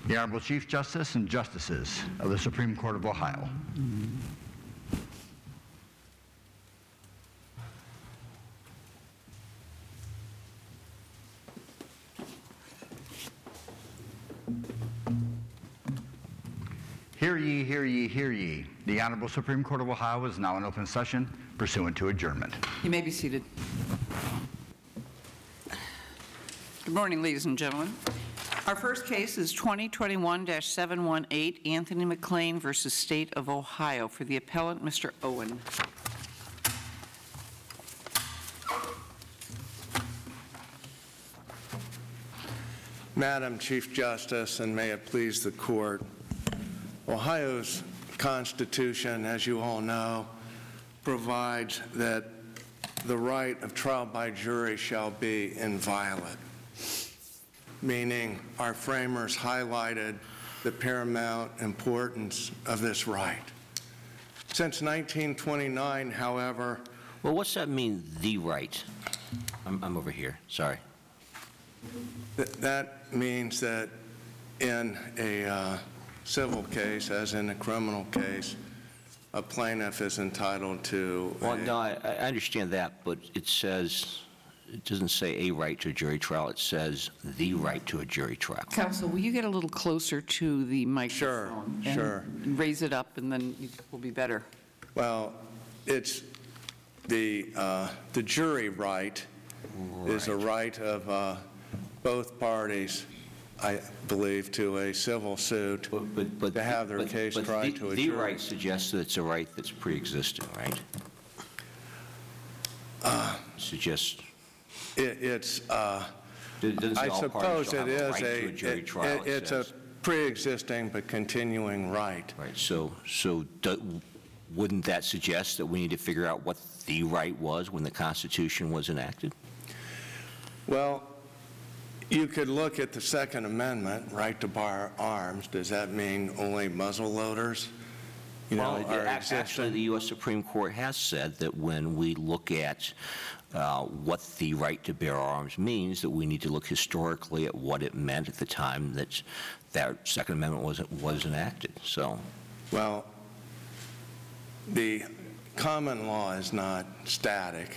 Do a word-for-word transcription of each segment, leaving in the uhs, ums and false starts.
The Honorable Chief Justice and Justices of the Supreme Court of Ohio. Hear ye, hear ye, hear ye. The Honorable Supreme Court of Ohio is now in open session pursuant to adjournment. You may be seated. Good morning, ladies and gentlemen. Our first case is twenty twenty-one dash seven one eight, Anthony McLean versus State of Ohio. For the appellant, Mister Owen. Madam Chief Justice, and may it please the Court, Ohio's Constitution, as you all know, provides that the right of trial by jury shall be inviolate, meaning our framers highlighted the paramount importance of this right. Since nineteen twenty-nine, however... Well, what's that mean, the right? I'm, I'm over here, sorry. Th that means that in a uh, civil case, as in a criminal case, a plaintiff is entitled to... Well, no, I, I understand that, but it says, it doesn't say a right to a jury trial, it says the right to a jury trial. Counsel, will you get a little closer to the microphone? Sure, and sure. Raise it up, and then it will be better. Well, it's the, uh, the jury right, right is a right of uh, both parties, I believe, to a civil suit but, but, but, to have their but, case but tried the, to a the jury. The right suggests that it's a right that's pre-existing, right? Uh, suggests... It, it's, uh, it I suppose it is a, a, jury it, trial, it, it's a pre-existing but continuing right. Right, so, so do, wouldn't that suggest that we need to figure out what the right was when the Constitution was enacted? Well, you could look at the Second Amendment, right to bear arms. Does that mean only muzzle loaders? You know, well, are actually, existing? the U S Supreme Court has said that when we look at uh, what the right to bear arms means, that we need to look historically at what it meant at the time that that Second Amendment was was enacted. So, well, the common law is not static,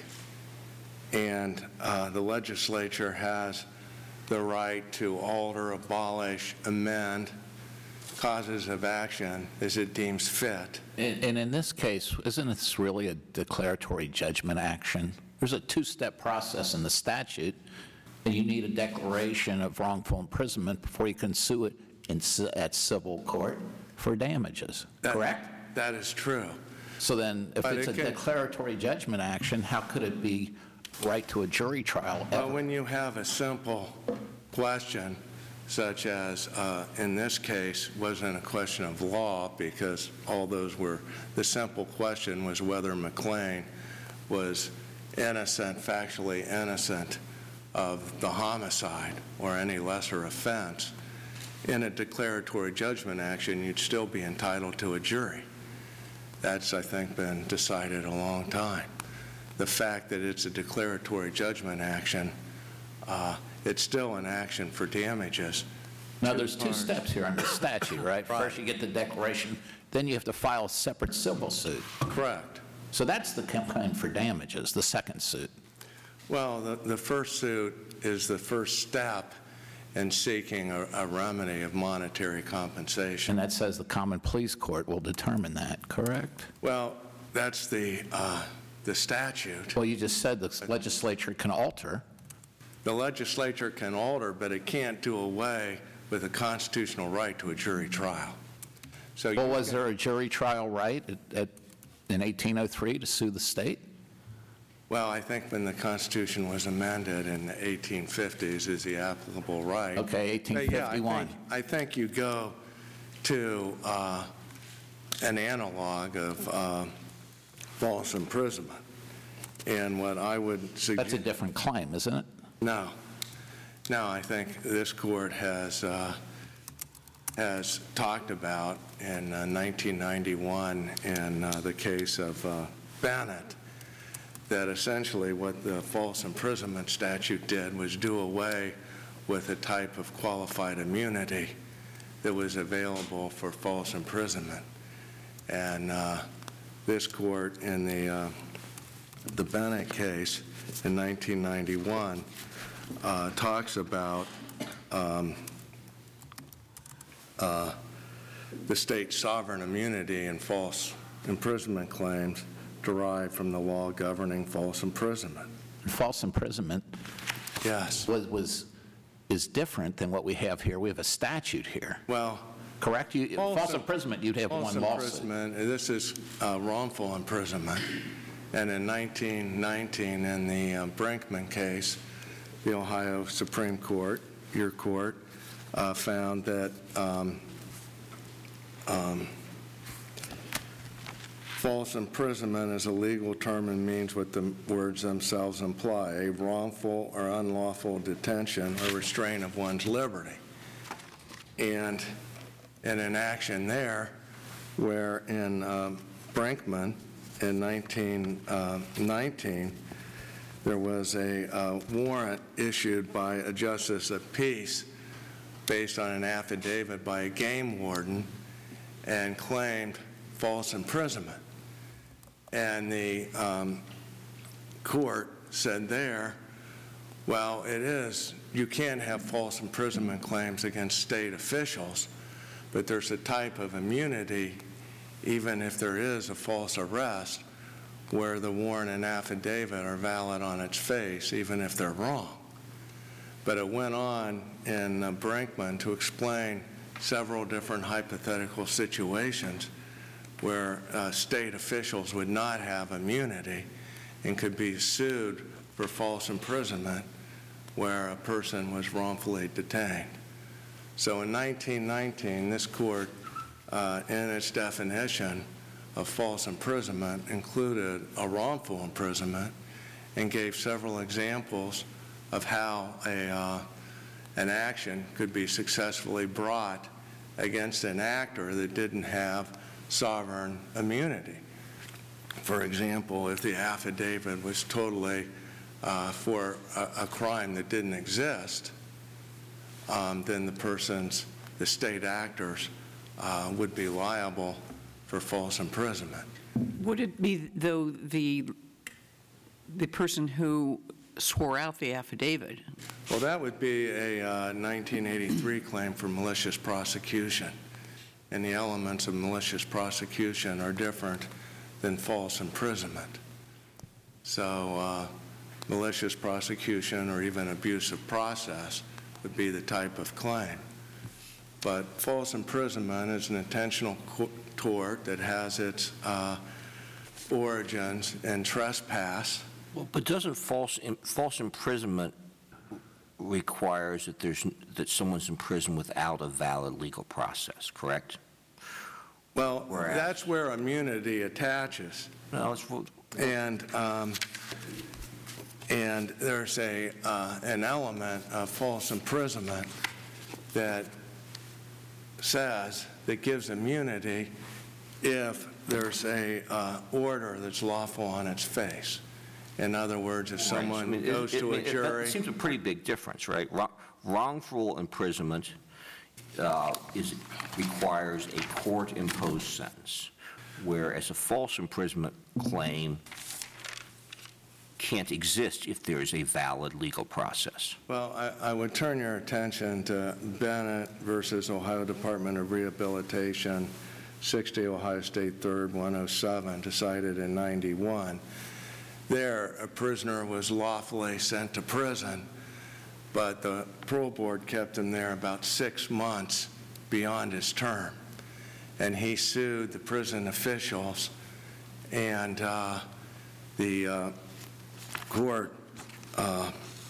and uh, the legislature has the right to alter, abolish, amend causes of action as it deems fit. And, and in this case, isn't this really a declaratory judgment action? There's a two-step process in the statute, and you need a declaration of wrongful imprisonment before you can sue it in, at civil court for damages, that, correct? That is true. So then, if but it's it a can, declaratory judgment action, how could it be right to a jury trial ever? Well, when you have a simple question, such as uh, in this case, wasn't a question of law, because all those were, the simple question was whether McLean was innocent, factually innocent of the homicide or any lesser offense. In a declaratory judgment action, you'd still be entitled to a jury. That's, I think, been decided a long time. The fact that it's a declaratory judgment action, uh, it's still an action for damages. Now, there's two steps here under statute, right? right? First, you get the declaration, then you have to file a separate civil suit. Correct. So that's the claim for damages, the second suit. Well, the, the first suit is the first step in seeking a, a remedy of monetary compensation. And that says the common pleas court will determine that, correct? Well, that's the, uh, the statute. Well, you just said the legislature can alter. The legislature can alter, but it can't do away with a constitutional right to a jury trial. So well, was there a jury trial right at, at, in eighteen oh three to sue the state? Well, I think when the Constitution was amended in the eighteen fifties is the applicable right. Okay, eighteen fifty-one. Yeah, I think, I think you go to uh, an analog of uh, false imprisonment. And what I would suggest... That's a different claim, isn't it? No. No, I think this court has, uh, has talked about in uh, nineteen ninety-one in uh, the case of uh, Bennett, that essentially what the false imprisonment statute did was do away with a type of qualified immunity that was available for false imprisonment. And uh, this court in the, uh, the Bennett case in nineteen ninety-one uh, talks about um, uh, the state's sovereign immunity and false imprisonment claims derived from the law governing false imprisonment. False imprisonment Yes. was, was, is different than what we have here. We have a statute here, Well, correct? You, False false im- imprisonment, you'd have false one lawsuit. imprisonment, this is uh, wrongful imprisonment. And in nineteen nineteen, in the uh, Brinkman case, the Ohio Supreme Court, your court, uh, found that um, um, false imprisonment is a legal term and means what the words themselves imply, a wrongful or unlawful detention or restraint of one's liberty. And in an action there, where in um, Brinkman in nineteen nineteen, there was a uh, warrant issued by a justice of peace based on an affidavit by a game warden and claimed false imprisonment. And the um, court said there, well, it is, you can't have false imprisonment claims against state officials, but there's a type of immunity, even if there is a false arrest, where the warrant and affidavit are valid on its face, even if they're wrong. But it went on in uh, Brinkman to explain several different hypothetical situations where uh, state officials would not have immunity and could be sued for false imprisonment where a person was wrongfully detained. So in nineteen nineteen, this court, uh, in its definition of false imprisonment, included a wrongful imprisonment and gave several examples of how a, uh, an action could be successfully brought against an actor that didn't have sovereign immunity. For example, if the affidavit was totally uh, for a, a crime that didn't exist, um, then the person's, the state actors, uh, would be liable for false imprisonment. Would it be, though, the, the person who swore out the affidavit? Well, that would be a uh, nineteen eighty-three claim for malicious prosecution. And the elements of malicious prosecution are different than false imprisonment. So uh, malicious prosecution or even abusive process would be the type of claim. But false imprisonment is an intentional tort that has its uh, origins in trespass. Well, but doesn't false im- false imprisonment requires that there's that someone's in prison without a valid legal process, correct? Well, Whereas- that's where immunity attaches. No, it's, And um, and there's a uh, an element of false imprisonment that says that gives immunity if there's a uh, order that's lawful on its face. In other words, if someone I mean, it- goes it- to a it- that jury. seems a pretty big difference, right? Wrong- Wrongful imprisonment uh, is requires a court-imposed sentence, whereas a false imprisonment claim can't exist if there is a valid legal process. Well, I, I would turn your attention to Bennett versus Ohio Department of Rehabilitation, sixty Ohio State third one oh seven, decided in ninety-one. There, a prisoner was lawfully sent to prison, but the parole board kept him there about six months beyond his term. And he sued the prison officials, and uh, the uh, court uh,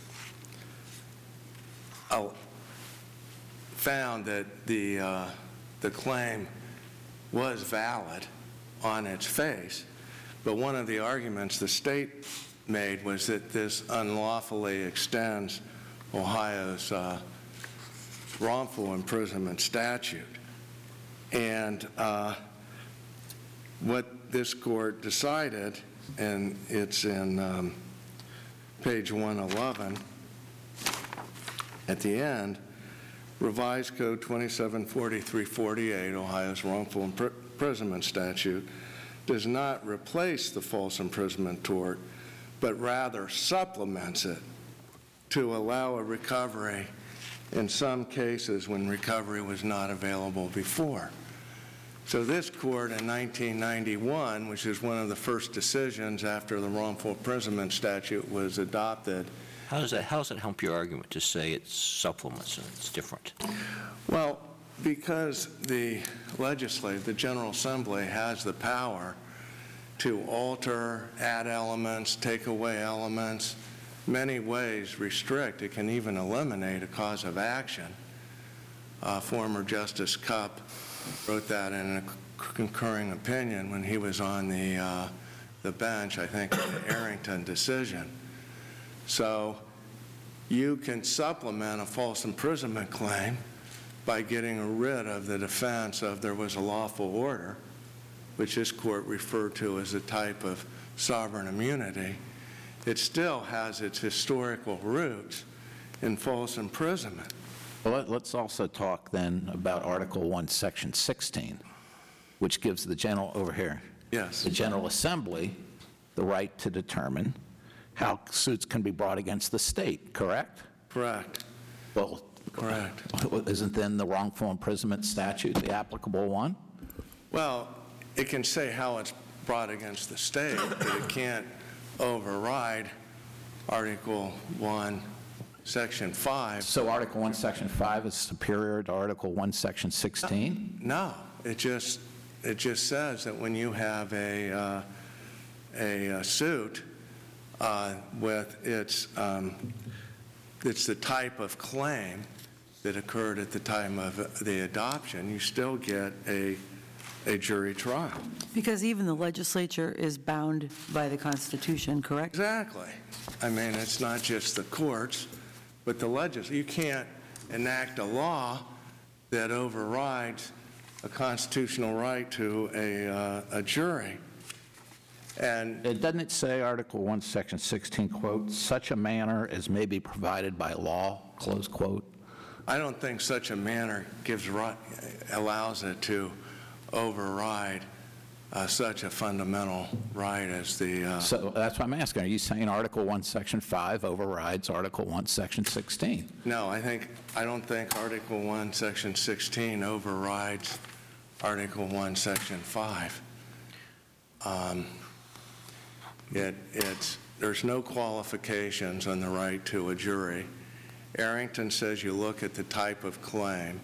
uh, found that the, uh, the claim was valid on its face. But one of the arguments the state made was that this unlawfully extends Ohio's uh, wrongful imprisonment statute. And uh, what this court decided, and it's in um, page one eleven at the end, Revised Code twenty-seven forty-three forty-eight, Ohio's wrongful impr- imprisonment statute, does not replace the false imprisonment tort, but rather supplements it to allow a recovery in some cases when recovery was not available before. So this court in nineteen ninety-one, which is one of the first decisions after the wrongful imprisonment statute was adopted. How does that, how does that help your argument to say it's supplements and it's different? Well, because the legislature, the General Assembly, has the power to alter, add elements, take away elements, many ways restrict, it can even eliminate a cause of action. Uh, former Justice Cupp wrote that in a concurring opinion when he was on the, uh, the bench, I think, in the Arrington decision. So you can supplement a false imprisonment claim by getting rid of the defense of there was a lawful order, which this court referred to as a type of sovereign immunity. It still has its historical roots in false imprisonment. Well, let- let's also talk then about Article one, Section sixteen, which gives the general, over here, Yes. the General Assembly the right to determine how suits can be brought against the state, correct? Correct. Well, Correct. isn't then the wrongful imprisonment statute the applicable one? Well, it can say how it's brought against the state, but it can't override Article one, Section five. So Article one, Section five is superior to Article one, Section sixteen? No, it just, it just says that when you have a, uh, a, uh suit uh, with its, um, it's the type of claim that occurred at the time of the adoption, you still get a, a jury trial. Because even the legislature is bound by the Constitution, correct? Exactly. I mean, it's not just the courts, but the legislature. You can't enact a law that overrides a constitutional right to a, uh, a jury. And Uh, Doesn't it say, Article one, Section sixteen, quote, "such a manner as may be provided by law," close quote? I don't think such a manner gives right, allows it to override uh, such a fundamental right as the. Uh, So that's what I'm asking. Are you saying Article one, Section five overrides Article one, Section sixteen? no, I think I don't think Article one, Section sixteen overrides Article one, Section five. Um, it, it's there's no qualifications on the right to a jury. Arrington says you look at the type of claim.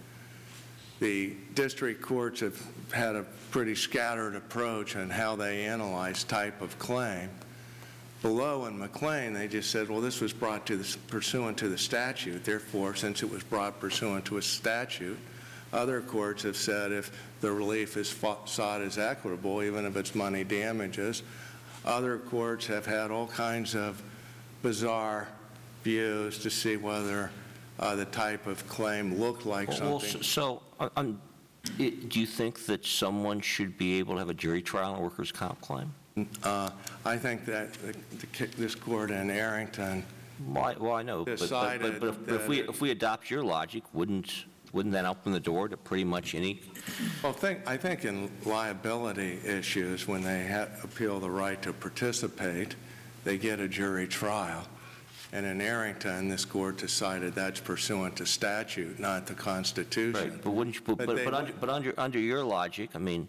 The district courts have had a pretty scattered approach on how they analyze type of claim. Below in McLean, they just said, well, this was brought to the, pursuant to the statute. Therefore, since it was brought pursuant to a statute, other courts have said if the relief is fought, sought as equitable, even if it's money damages. Other courts have had all kinds of bizarre views to see whether uh, the type of claim looked like Well, something. so, so, um, it- do you think that someone should be able to have a jury trial on a workers' comp claim? Uh, I think that the, the, this court in Arrington, Why, well, I know, but, but, Decided but, but if- but if we, that it- if we adopt your logic, wouldn't, wouldn't that open the door to pretty much any? well, think, I think in liability issues, when they ha- appeal the right to participate, they get a jury trial. And in Arrington, this court decided that's pursuant to statute, not the Constitution. Right, but wouldn't you, but, But but, they but under, would- but under, under your logic, I mean,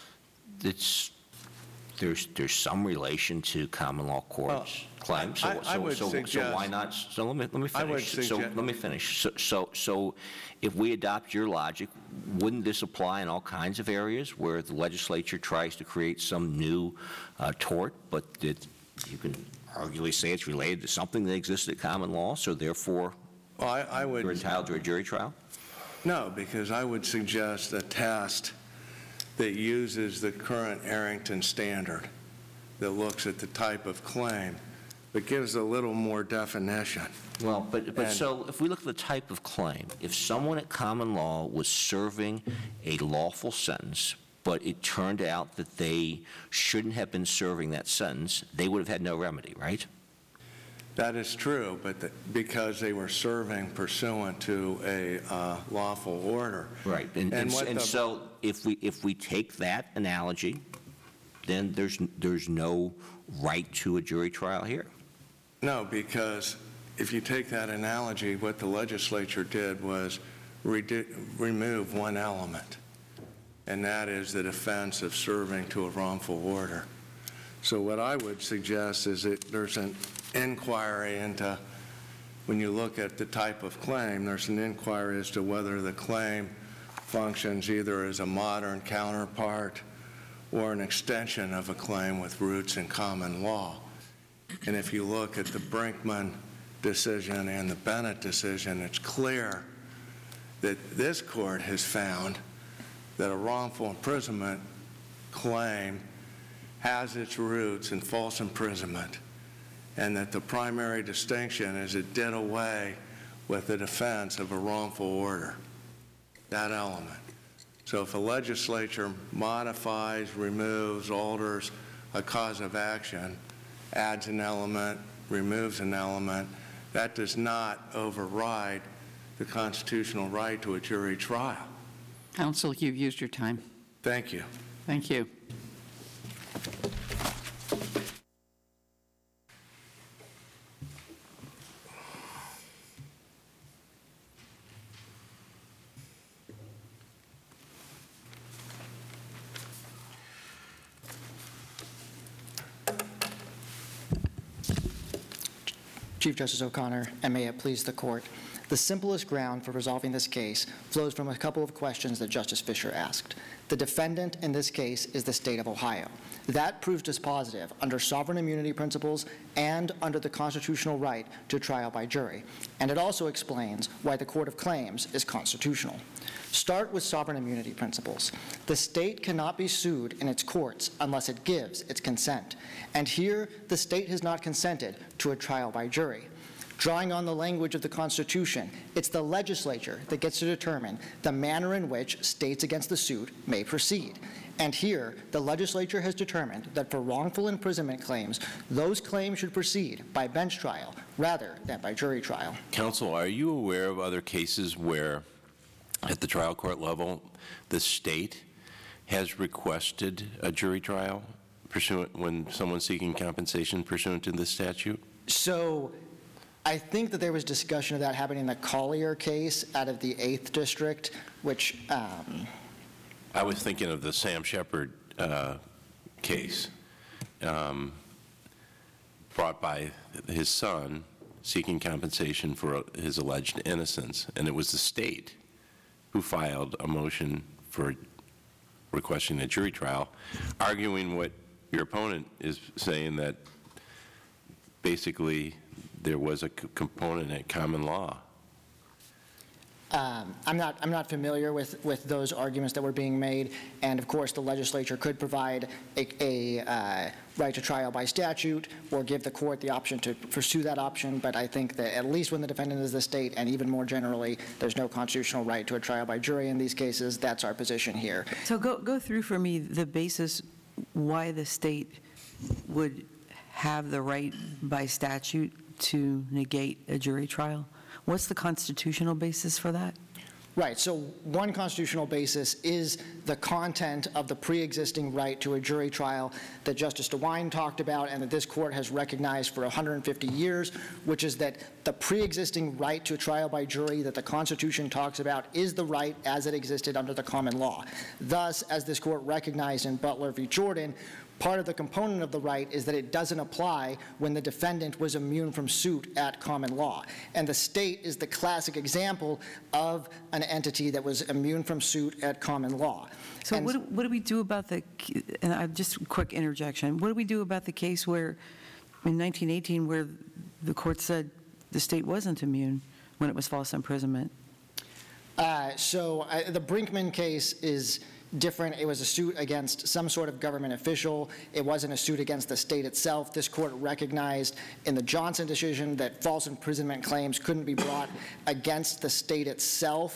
it's, there's, there's some relation to common law courts claims. So, I- I so, would so, so why suggest- not, so let me, let me I would finish. So, suggest- let me finish. So, so, so if we adopt your logic, wouldn't this apply in all kinds of areas where the legislature tries to create some new uh, tort, but it, you can arguably say it's related to something that existed in common law, so therefore Well, I, I would. you're entitled to a jury trial? No, because I would suggest a test that uses the current Arrington standard, that looks at the type of claim, but gives a little more definition. Well, but, but And- so if we look at the type of claim, if someone at common law was serving a lawful sentence, but it turned out that they shouldn't have been serving that sentence, they would have had no remedy, right? That is true, but the, because they were serving pursuant to a uh, lawful order. Right. And, and, what and the- so if we, if we take that analogy, then there's, there's no right to a jury trial here. No, because if you take that analogy, what the legislature did was redu- remove one element, and that is the defense of serving to a wrongful order. So what I would suggest is that there's an inquiry into, when you look at the type of claim, there's an inquiry as to whether the claim functions either as a modern counterpart or an extension of a claim with roots in common law. And if you look at the Brinkman decision and the Bennett decision, it's clear that this court has found that a wrongful imprisonment claim has its roots in false imprisonment, and that the primary distinction is it did away with the defense of a wrongful order, that element. So if a legislature modifies, removes, alters a cause of action, adds an element, removes an element, that does not override the constitutional right to a jury trial. Counsel, you've used your time. Thank you. Thank you. Chief Justice O'Connor, and may it please the court. The simplest ground for resolving this case flows from a couple of questions that Justice Fischer asked. The defendant in this case is the state of Ohio. That proves dispositive under sovereign immunity principles and under the constitutional right to trial by jury. And it also explains why the Court of Claims is constitutional. Start with sovereign immunity principles. The state cannot be sued in its courts unless it gives its consent. And here, the state has not consented to a trial by jury. Drawing on the language of the Constitution, it's the legislature that gets to determine the manner in which states against the suit may proceed. And here, the legislature has determined that for wrongful imprisonment claims, those claims should proceed by bench trial rather than by jury trial. Counsel, are you aware of other cases where, at the trial court level, the state has requested a jury trial pursuant when someone's seeking compensation pursuant to this statute? So I think that there was discussion of that happening in the Collier case out of the eighth District, which um, I was thinking of the Sam Shepard uh, case um, brought by his son seeking compensation for his alleged innocence, and it was the state who filed a motion for requesting a jury trial, arguing what your opponent is saying, that basically there was a c- component in common law. Um, I'm not. I'm not familiar with, with those arguments that were being made, and of course, the legislature could provide a, a uh, right to trial by statute, or give the court the option to pursue that option. But I think that at least when the defendant is the state, and even more generally, there's no constitutional right to a trial by jury in these cases. That's our position here. So go, go through for me the basis why the state would have the right by statute to negate a jury trial. What's the constitutional basis for that? Right. So one constitutional basis is the content of the pre-existing right to a jury trial that Justice DeWine talked about and that this court has recognized for one hundred fifty years, which is that the pre-existing right to a trial by jury that the Constitution talks about is the right as it existed under the common law. Thus, as this court recognized in Butler v. Jordan, part of the component of the right is that it doesn't apply when the defendant was immune from suit at common law. And the state is the classic example of an entity that was immune from suit at common law. So And- what, do- what do we do about the, and I, just a quick interjection, what do we do about the case where, in nineteen eighteen, where the court said the state wasn't immune when it was false imprisonment? Uh, so I, the Brinkman case is different. It was a suit against some sort of government official. It wasn't a suit against the state itself. This court recognized in the Johnson decision that false imprisonment claims couldn't be brought against the state itself.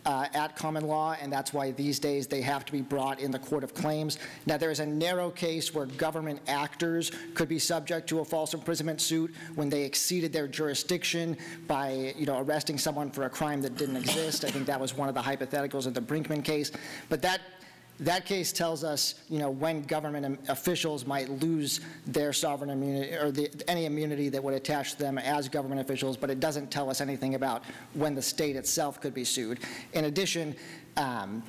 uh, at common law, and that's why these days they have to be brought in the Court of Claims. Now, there is a narrow case where government actors could be subject to a false imprisonment suit when they exceeded their jurisdiction by, you know, arresting someone for a crime that didn't exist. I think that was one of the hypotheticals of the Brinkman case. But that That case tells us, you know, when government officials might lose their sovereign immunity or the, any immunity that would attach to them as government officials, but it doesn't tell us anything about when the state itself could be sued. In addition, um,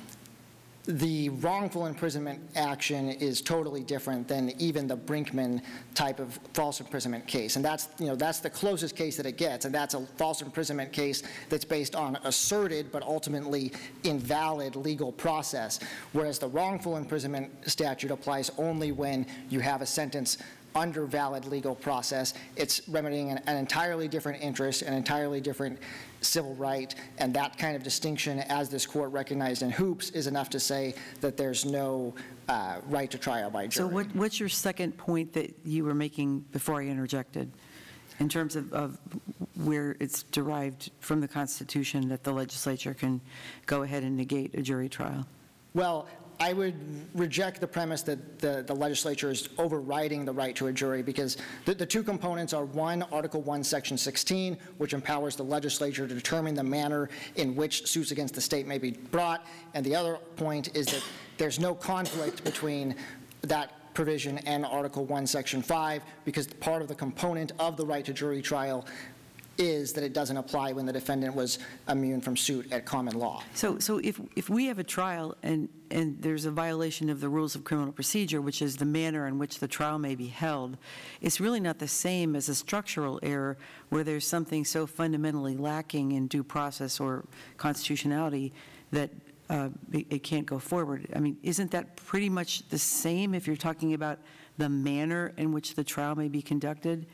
the wrongful imprisonment action is totally different than even the Brinkman type of false imprisonment case. And that's, you know, that's the closest case that it gets. And that's a false imprisonment case that's based on asserted but ultimately invalid legal process. Whereas the wrongful imprisonment statute applies only when you have a sentence under valid legal process. It's remedying an, an entirely different interest, an entirely different civil right, and that kind of distinction, as this court recognized in Hoops, is enough to say that there's no uh, right to trial by jury. So what, what's your second point that you were making before I interjected, in terms of, of where it's derived from the Constitution that the legislature can go ahead and negate a jury trial? Well, I would reject the premise that the, the legislature is overriding the right to a jury, because the, the two components are, one, Article one, Section sixteen, which empowers the legislature to determine the manner in which suits against the state may be brought, and the other point is that there's no conflict between that provision and Article one, Section five, because part of the component of the right to jury trial is that it doesn't apply when the defendant was immune from suit at common law. So, so if, if we have a trial and, and there's a violation of the rules of criminal procedure, which is the manner in which the trial may be held, it's really not the same as a structural error where there's something so fundamentally lacking in due process or constitutionality that uh, it, it can't go forward. I mean, isn't that pretty much the same if you're talking about the manner in which the trial may be conducted?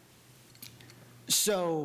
So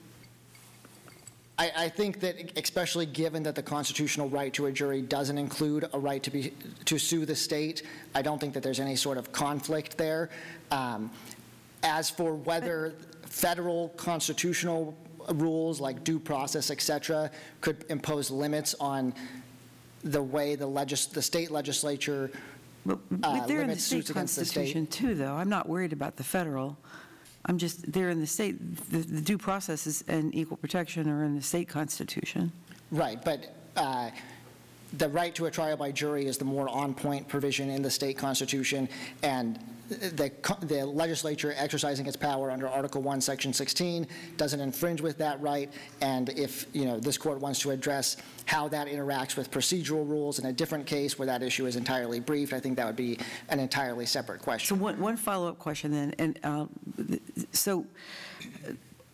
I, I think that, especially given that the constitutional right to a jury doesn't include a right to be to sue the state, I don't think that there's any sort of conflict there. Um, as for whether federal constitutional rules like due process, et cetera, could impose limits on the way the, legis the state legislature But uh, they're in the limits state suits against the state. constitution too, though. I'm not worried about the federal. I'm just, they're in the state, the, the due process is, and equal protection are in the state constitution. Right, but uh, the right to a trial by jury is the more on-point provision in the state constitution, and the, the legislature exercising its power under Article one, Section sixteen doesn't infringe with that right, and if, you know, this court wants to address how that interacts with procedural rules in a different case where that issue is entirely briefed, I think that would be an entirely separate So question. one, one follow-up question then, and uh, so uh,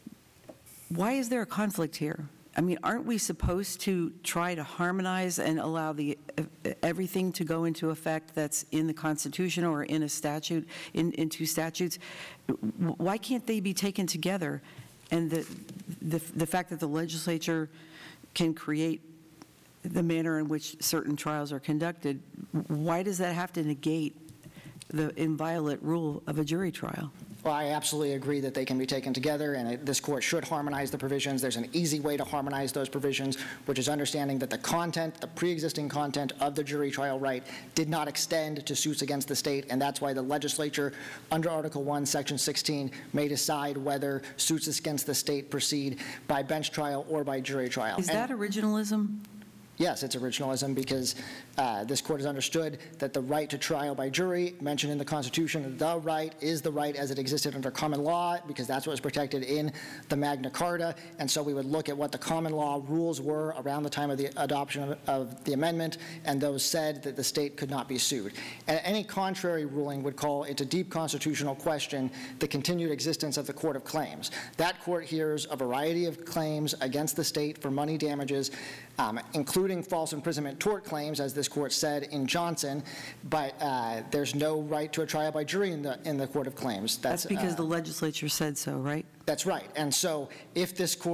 why is there a conflict here? I mean, aren't we supposed to try to harmonize and allow the, uh, everything to go into effect that's in the Constitution or in a statute, in, in two statutes? Why can't they be taken together? And the, the, the fact that the legislature can create the manner in which certain trials are conducted, why does that have to negate the inviolate rule of a jury trial? Well, I absolutely agree that they can be taken together, and it, this court should harmonize the provisions. There's an easy way to harmonize those provisions, which is understanding that the content, the pre-existing content of the jury trial right did not extend to suits against the state, and that's why the legislature, under Article one, Section sixteen, may decide whether suits against the state proceed by bench trial or by jury trial. Is And- that originalism? Yes, it's originalism because uh, this court has understood that the right to trial by jury mentioned in the Constitution, the right is the right as it existed under common law because that's what was protected in the Magna Carta. And so we would look at what the common law rules were around the time of the adoption of, of the amendment, and those said that the state could not be sued. And any contrary ruling would call into deep constitutional question the continued existence of the Court of Claims. That court hears a variety of claims against the state for money damages, um, including false imprisonment tort claims, as this court said in Johnson, but uh, there's no right to a trial by jury in the in the Court of Claims. That's because uh, the legislature said so, right? That's right. And so if this court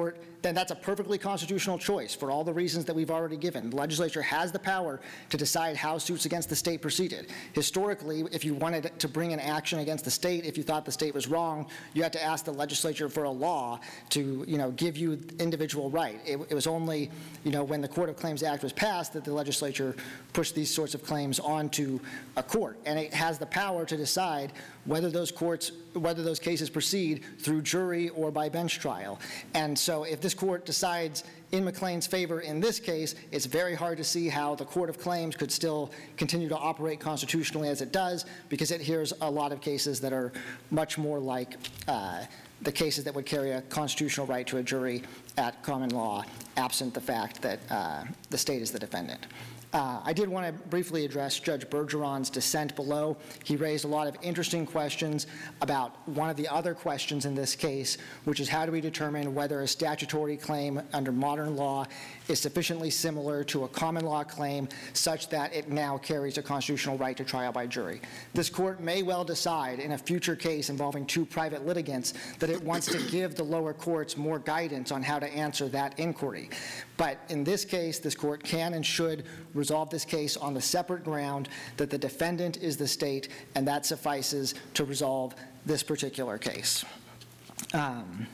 then that's a perfectly constitutional choice for all the reasons that we've already given. The legislature has the power to decide how suits against the state proceeded. Historically, if you wanted to bring an action against the state, if you thought the state was wrong, you had to ask the legislature for a law to, you know, give you individual right. It, it was only, you know, when the Court of Claims Act was passed that the legislature pushed these sorts of claims onto a court, and it has the power to decide whether those courts, whether those cases proceed through jury or by bench trial. And so if this court decides in McLean's favor in this case, it's very hard to see how the Court of Claims could still continue to operate constitutionally as it does, because it hears a lot of cases that are much more like uh, the cases that would carry a constitutional right to a jury at common law, absent the fact that uh, the state is the defendant. Uh, I did want to briefly address Judge Bergeron's dissent below. He raised a lot of interesting questions about one of the other questions in this case, which is how do we determine whether a statutory claim under modern law is sufficiently similar to a common law claim such that it now carries a constitutional right to trial by jury. This court may well decide in a future case involving two private litigants that it wants to give the lower courts more guidance on how to answer that inquiry. But in this case, this court can and should resolve this case on the separate ground that the defendant is the state, and that suffices to resolve this particular case. Um,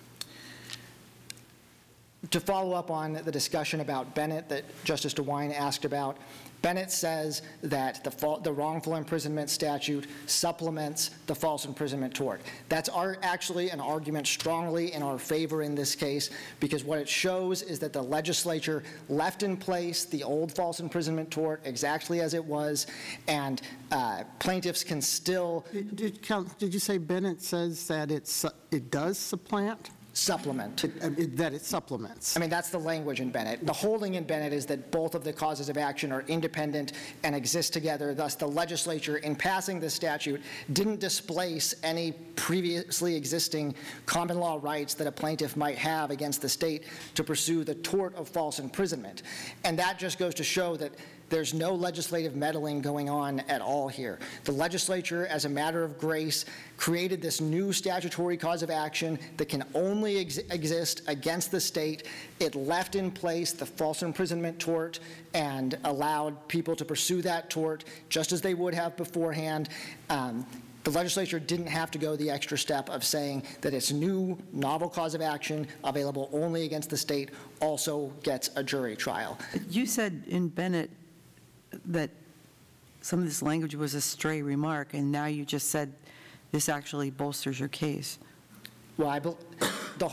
to follow up on the discussion about Bennett that Justice DeWine asked about, Bennett says that the, fa- the wrongful imprisonment statute supplements the false imprisonment tort. That's our, actually an argument strongly in our favor in this case, because what it shows is that the legislature left in place the old false imprisonment tort exactly as it was, and uh, plaintiffs can still Did, did, did you say Bennett says that it's, it does supplant? supplement. It, it, that it supplements. I mean, that's the language in Bennett. The holding in Bennett is that both of the causes of action are independent and exist together. Thus, the legislature, in passing this statute, didn't displace any previously existing common law rights that a plaintiff might have against the state to pursue the tort of false imprisonment. And that just goes to show that there's no legislative meddling going on at all here. The legislature, as a matter of grace, created this new statutory cause of action that can only ex- exist against the state. It left in place the false imprisonment tort and allowed people to pursue that tort just as they would have beforehand. Um, The legislature didn't have to go the extra step of saying that its new novel cause of action available only against the state also gets a jury trial. You said in Bennett that some of this language was a stray remark, and now you just said this actually bolsters your case. Well, I, the,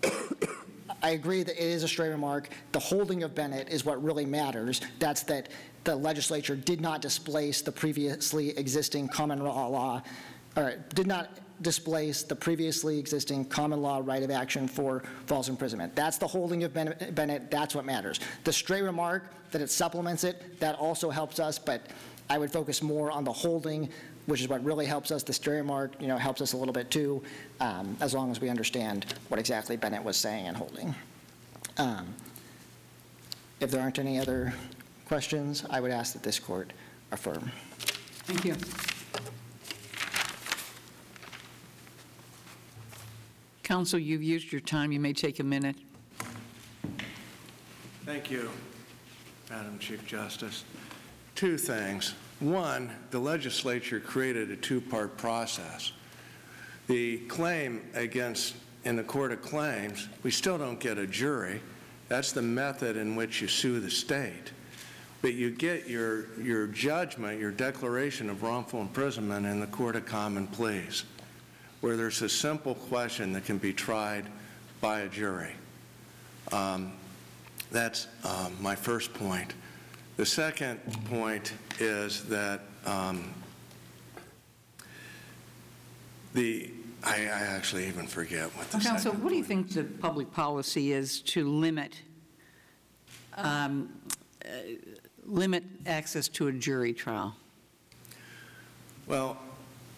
I agree that it is a stray remark. The holding of Bennett is what really matters. That's that the legislature did not displace the previously existing common law, law or did not displace the previously existing common law right of action for false imprisonment. That's the holding of Bennett. That's what matters. The stray remark that it supplements it, that also helps us, but I would focus more on the holding, which is what really helps us. The stray remark, you know, helps us a little bit too, um, as long as we understand what exactly Bennett was saying and holding. Um, if there aren't any other questions, I would ask that this court affirm. Thank you. Counsel, you've used your time. You may take a minute. Thank you, Madam Chief Justice. Two things. One, the legislature created a two-part process. The claim against, in the Court of Claims, we still don't get a jury. That's the method in which you sue the state. But you get your, your judgment, your declaration of wrongful imprisonment in the Court of Common Pleas, where there's a simple question that can be tried by a jury. Um, that's um, my first point. The second point is that um, the, I, I actually even forget what the Counsel, second what do you point. think the public policy is to limit um, uh, limit access to a jury trial? Well,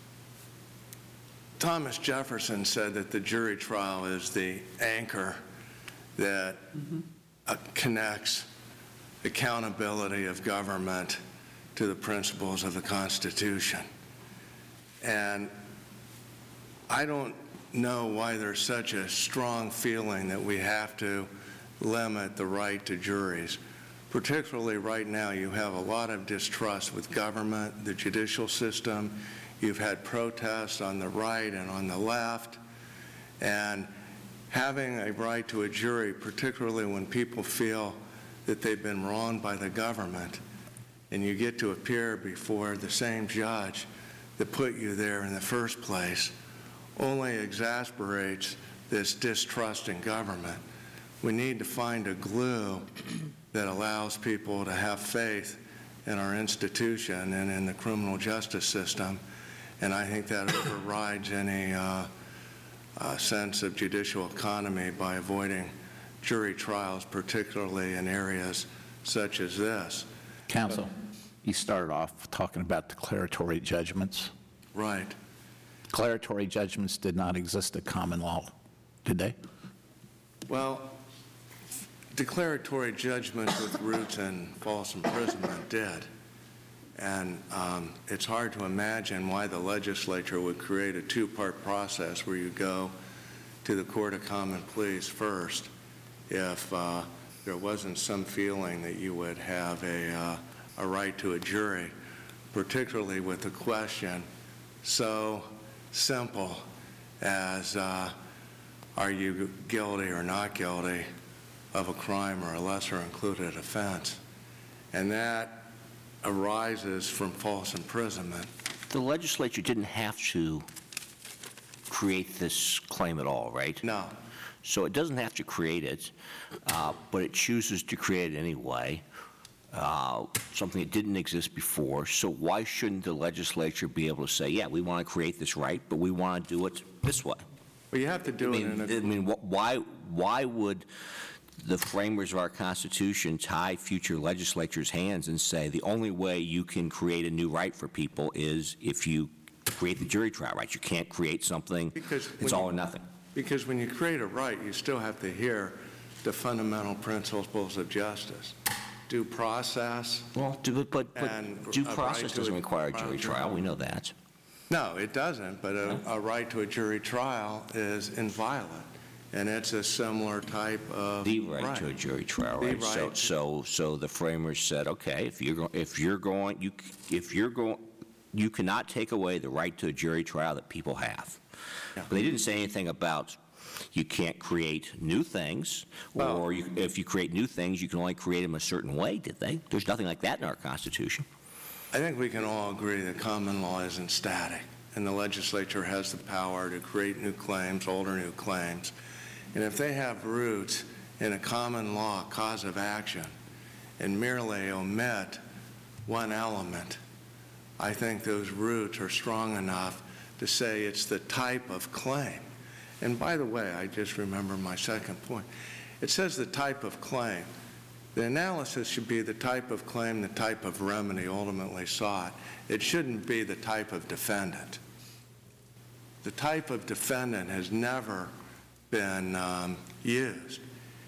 Thomas Jefferson said that the jury trial is the anchor that mm-hmm. uh, connects accountability of government to the principles of the Constitution. And I don't know why there's such a strong feeling that we have to limit the right to juries. Particularly right now, you have a lot of distrust with government, the judicial system. You've had protests on the right and on the left. And having a right to a jury, particularly when people feel that they've been wronged by the government, and you get to appear before the same judge that put you there in the first place, only exasperates this distrust in government. We need to find a glue that allows people to have faith in our institution and in the criminal justice system, and I think that overrides any uh, uh, sense of judicial economy by avoiding jury trials, particularly in areas such as this. Counsel, you started off talking about declaratory judgments. Right. Declaratory judgments did not exist at common law, did they? Well, declaratory judgments with roots in false imprisonment did. And um, it's hard to imagine why the legislature would create a two-part process where you go to the Court of Common Pleas first if uh, there wasn't some feeling that you would have a, uh, a right to a jury, particularly with a question so simple as uh, are you guilty or not guilty of a crime or a lesser included offense. And that arises from false imprisonment. The legislature didn't have to create this claim at all, right? No. So it doesn't have to create it, uh, but it chooses to create it anyway, uh, something that didn't exist before. So why shouldn't the legislature be able to say, yeah, we want to create this right, but we want to do it this way? Well, you have to do I it mean, in a... I mean, wh- why, why would the framers of our Constitution tie future legislatures' hands and say the only way you can create a new right for people is if you create the jury trial right? You can't create something, Because it's when all you- or nothing. Because when you create a right, you still have to hear the fundamental principles of justice. Due process. Well, do- but, but And due a right process to doesn't a require a jury trial. trial, we know that. No, it doesn't, but a, a right to a jury trial is inviolate, and it's a similar type of The right to a jury trial, The right? So, right. so, so the framers said, okay, if you're, go- if you're going, you, c- if you're going, you cannot take away the right to a jury trial that people have. Yeah. But they didn't say anything about you can't create new things, Well- or you, if you create new things, you can only create them a certain way, did they? There's nothing like that in our Constitution. I think we can all agree that common law isn't static, and the legislature has the power to create new claims, older new claims. And if they have roots in a common law cause of action and merely omit one element, I think those roots are strong enough to say it's the type of claim. And by the way, I just remember my second point. It says the type of claim. The analysis should be the type of claim, the type of remedy ultimately sought. It shouldn't be the type of defendant. The type of defendant has never been um, used.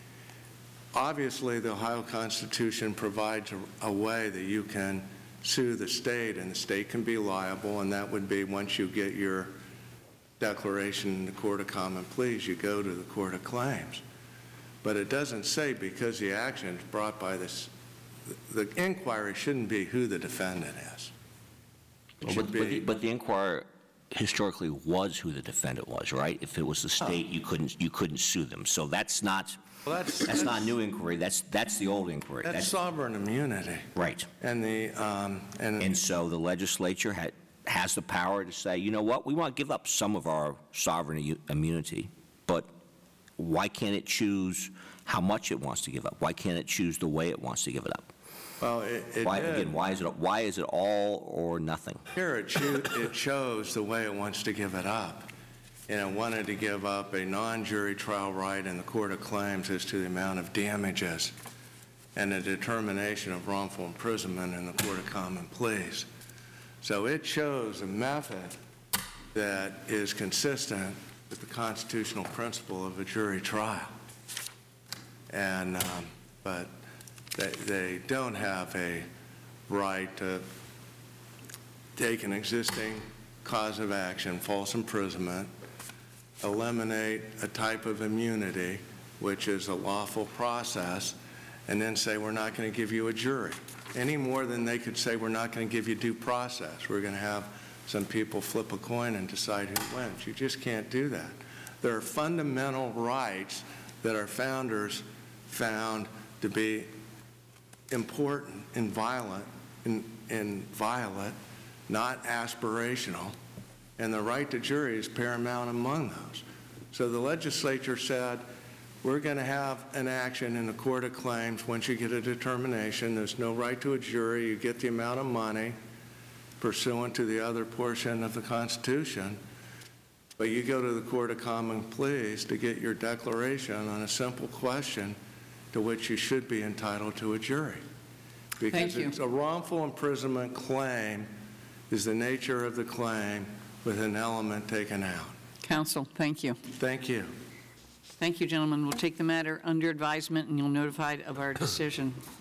Obviously, the Ohio Constitution provides a, a way that you can sue the state, and the state can be liable, and that would be once you get your declaration in the Court of Common Pleas, you go to the Court of Claims. But it doesn't say because the action is brought by this, the inquiry shouldn't be who the defendant is. It Well, should But, but the- be, but the inquiry historically was who the defendant was, right? If it was the state, you couldn't, you couldn't sue them. So that's not, well, that's, that's not a new inquiry, that's, that's the old inquiry. that's sovereign immunity. Right. And the, um, and, And so the legislature ha- has the power to say, you know what, we want to give up some of our sovereign u- immunity, but why can't it choose how much it wants to give up? Why can't it choose the way it wants to give it up? well, it, it Why, did. again, why is it, why is it all or nothing? Here it, choo- it chose the way it wants to give it up. And it wanted to give up a non-jury trial right in the Court of Claims as to the amount of damages and a determination of wrongful imprisonment in the Court of Common Pleas. So it chose a method that is consistent with the constitutional principle of a jury trial. And, um, but they, they don't have a right to take an existing cause of action, false imprisonment, eliminate a type of immunity, which is a lawful process, and then say, we're not going to give you a jury, any more than they could say, we're not going to give you due process. We're going to have some people flip a coin and decide who wins. You just can't do that. There are fundamental rights that our founders found to be important and violent and, and violent, not aspirational, and the right to jury is paramount among those. So the legislature said, we're going to have an action in the Court of Claims. Once you get a determination, there's no right to a jury. You get the amount of money pursuant to the other portion of the Constitution, but you go to the Court of Common Pleas to get your declaration on a simple question to which you should be entitled to a jury. Because Thank you. It's a wrongful imprisonment claim is the nature of the claim with an element taken out. Counsel, thank you. Thank you. Thank you, gentlemen. We'll take the matter under advisement, and you'll notify of our decision.